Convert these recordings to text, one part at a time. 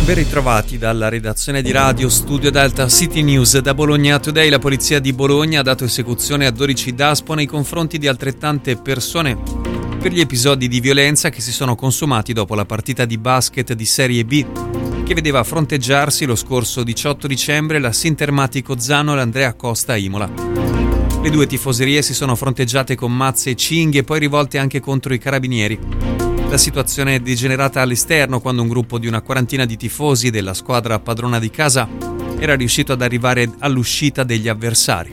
Ben ritrovati dalla redazione di Radio Studio Delta City News. Da Bologna Today la polizia di Bologna ha dato esecuzione a 12 DASPO nei confronti di altrettante persone per gli episodi di violenza che si sono consumati dopo la partita di basket di Serie B che vedeva fronteggiarsi lo scorso 18 dicembre la Sintermatico Zano e l'Andrea Costa Imola. Le due tifoserie si sono fronteggiate con mazze e cinghie, poi rivolte anche contro i carabinieri. La situazione è degenerata all'esterno quando un gruppo di una quarantina di tifosi della squadra padrona di casa era riuscito ad arrivare all'uscita degli avversari.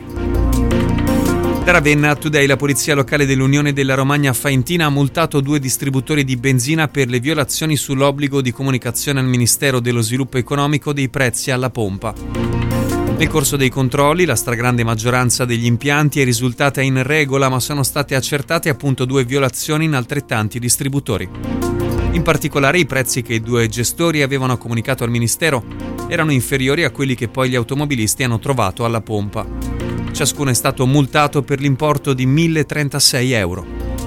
Da Ravenna Today la polizia locale dell'Unione della Romagna Faentina ha multato 2 distributori di benzina per le violazioni sull'obbligo di comunicazione al Ministero dello Sviluppo Economico dei prezzi alla pompa. Nel corso dei controlli la stragrande maggioranza degli impianti è risultata in regola, ma sono state accertate appunto 2 violazioni in altrettanti distributori. In particolare i prezzi che i 2 gestori avevano comunicato al Ministero erano inferiori a quelli che poi gli automobilisti hanno trovato alla pompa. Ciascuno è stato multato per l'importo di 1.036 euro.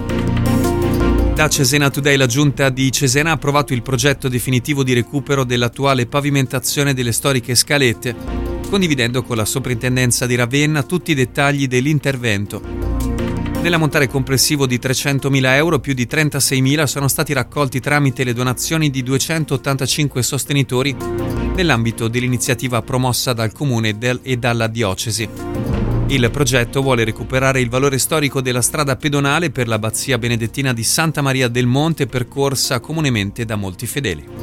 Da Cesena Today la giunta di Cesena ha approvato il progetto definitivo di recupero dell'attuale pavimentazione delle storiche scalette, condividendo con la soprintendenza di Ravenna tutti i dettagli dell'intervento. Nell'ammontare complessivo di 300.000 euro, più di 36.000 sono stati raccolti tramite le donazioni di 285 sostenitori nell'ambito dell'iniziativa promossa dal Comune e dalla Diocesi. Il progetto vuole recuperare il valore storico della strada pedonale per l'abbazia benedettina di Santa Maria del Monte, percorsa comunemente da molti fedeli.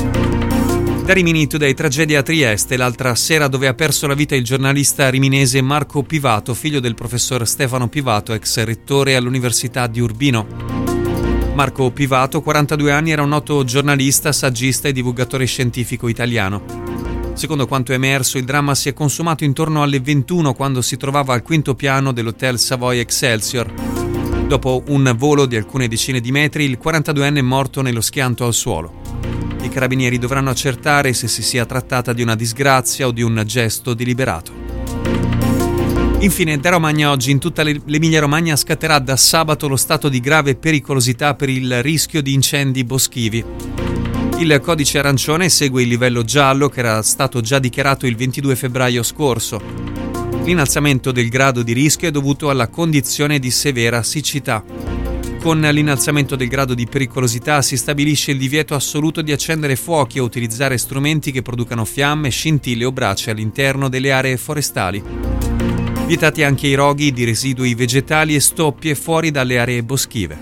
Da Rimini Today tragedia a Trieste, l'altra sera dove ha perso la vita il giornalista riminese Marco Pivato, figlio del professor Stefano Pivato, ex rettore all'Università di Urbino. Marco Pivato, 42 anni, era un noto giornalista, saggista e divulgatore scientifico italiano. Secondo quanto è emerso, il dramma si è consumato intorno alle 21 quando si trovava al quinto piano dell'Hotel Savoy Excelsior. Dopo un volo di alcune decine di metri, il 42enne è morto nello schianto al suolo. I carabinieri dovranno accertare se si sia trattata di una disgrazia o di un gesto deliberato. Infine, da Romagna oggi in tutta l'Emilia-Romagna scatterà da sabato lo stato di grave pericolosità per il rischio di incendi boschivi. Il codice arancione segue il livello giallo che era stato già dichiarato il 22 febbraio scorso. L'innalzamento del grado di rischio è dovuto alla condizione di severa siccità. Con l'innalzamento del grado di pericolosità si stabilisce il divieto assoluto di accendere fuochi o utilizzare strumenti che producano fiamme, scintille o brace all'interno delle aree forestali. Vietati anche i roghi di residui vegetali e stoppie fuori dalle aree boschive.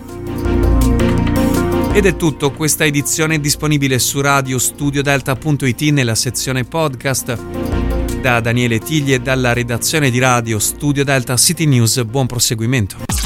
Ed è tutto, questa edizione è disponibile su radiostudiodelta.it nella sezione podcast. Da Daniele Tigli e dalla redazione di Radio Studio Delta City News, buon proseguimento.